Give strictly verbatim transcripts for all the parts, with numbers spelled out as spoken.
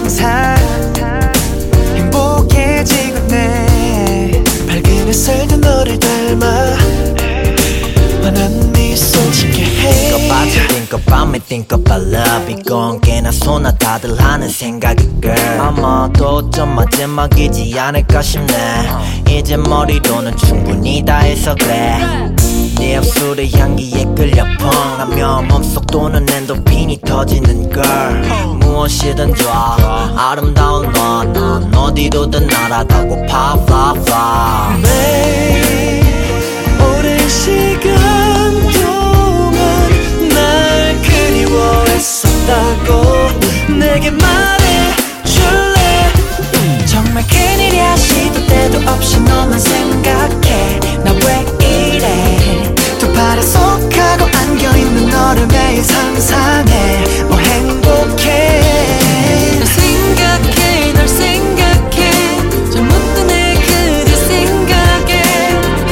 항상 행복해지곤 해. 밝은 햇살도 너를 닮아 환한 미소 짓게 해. Think about you, think about me, think about love. 이건 꽤나 소나 다들 하는 생각이 girl. 아마도 좀 마지막이지 않을까 싶네. 이제 머리로는 충분히 다 해서 그래. 네 입술의 향기에 끌려 펑하며 몸속 도는 엔도핀이 터지는 girl. 무엇이든 좋아 아름다운 넌, 넌 어디로든 날아가고 pop fly fly. 매일 오랜 시간 동안 날 그리워했었다고 내게 말해줄래. 정말 큰일이야 시도 때도 없이 너만 생각해. 나 왜 이래. 두 팔에 속하고 안겨있는 너를 매일 상상해. 뭐 행복해. 널 생각해 널 생각해 잠 못 드네 그대 생각에.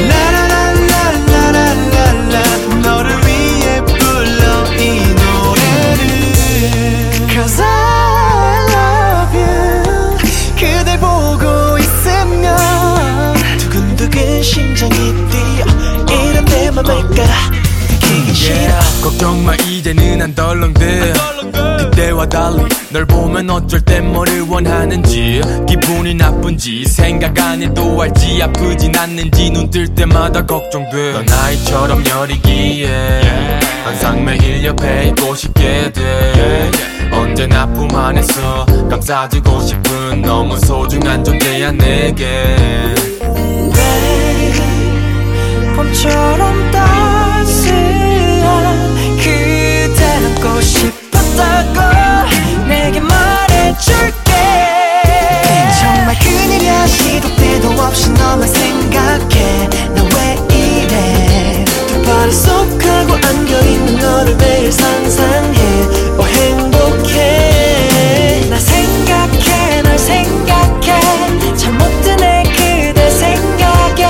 라라라라라라라 너를 위해 불러 이 노래를. Cause I love you. 그댈 보고 있으면 두근두근 심장이 뛰어. 이런 내 맘을 끊기기 싫어. 걱정 마 이제는 안 덜렁대. 그때와 달리 널 보면 어쩔 땐 뭐를 원하는지 기분이 나쁜지 생각 안 해도 알지. 아프진 않는지 눈 뜰 때마다 걱정돼. 넌 아이처럼 여리기에 항상 매일 옆에 있고 싶게 돼. 언제나 품 안에서 감싸주고 싶은 너무 소중한 존재야 내게. 봄처럼 따스한 그댈 안고 싶었다고 내게 말해줄게. 정말 큰일이야 시도 때도 없이 너만 생각해. 나 왜 이래. 두 팔을 속하고 안겨있는 너를 매일 상상해. 어 행복해. 나 생각해 널 생각해 잠 못 드네 그대 생각에.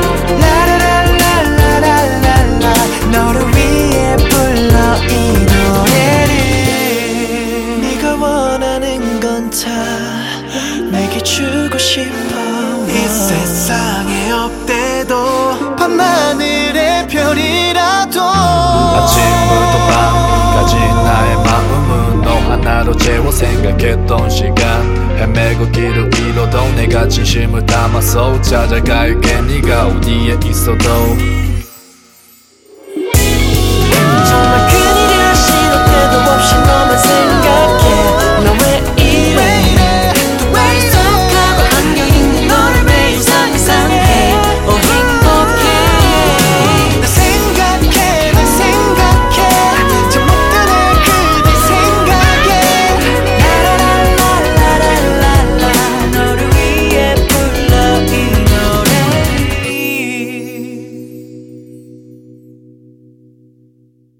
라라라라라라라 너를 위해 불러 이 노래를. 네가 원하는 건 다 내게 주고 싶어. 이 세상에 없대도 밤하늘의 별이라도. 아침부터 밤까지 나의 마음은 너 하나로 채워 생각했던 시간. 헤매고 길을 잃어도 내가 진심을 담아서 찾아갈게. 네가 어디에 있어도